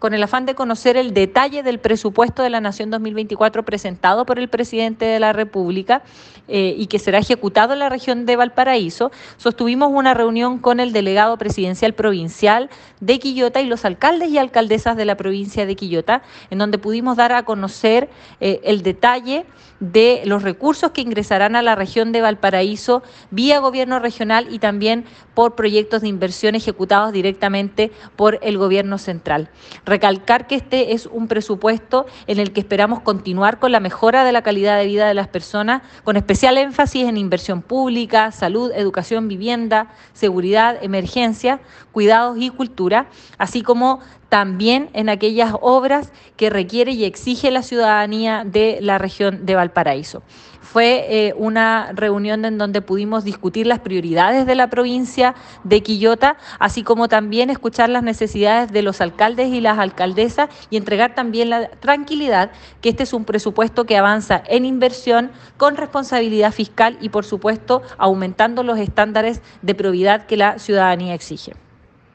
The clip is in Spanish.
con el afán de conocer el detalle del presupuesto de la Nación 2024 presentado por el presidente de la República y que será ejecutado en la región de Valparaíso, sostuvimos una reunión con el delegado presidencial provincial de Quillota y los alcaldes y alcaldesas de la provincia de Quillota, en donde pudimos dar a conocer el detalle de los recursos que ingresarán a la región de Valparaíso vía gobierno regional y también por proyectos de inversión ejecutados directamente por el gobierno central. Recalcar que este es un presupuesto en el que esperamos continuar con la mejora de la calidad de vida de las personas, con especial énfasis en inversión pública, salud, educación, vivienda, seguridad, emergencia, cuidados y cultura, así como también en aquellas obras que requiere y exige la ciudadanía de la región de Valparaíso. Fue una reunión en donde pudimos discutir las prioridades de la provincia de Quillota, así como también escuchar las necesidades de los alcaldes y las alcaldesas y entregar también la tranquilidad que este es un presupuesto que avanza en inversión con responsabilidad fiscal y, por supuesto, aumentando los estándares de probidad que la ciudadanía exige.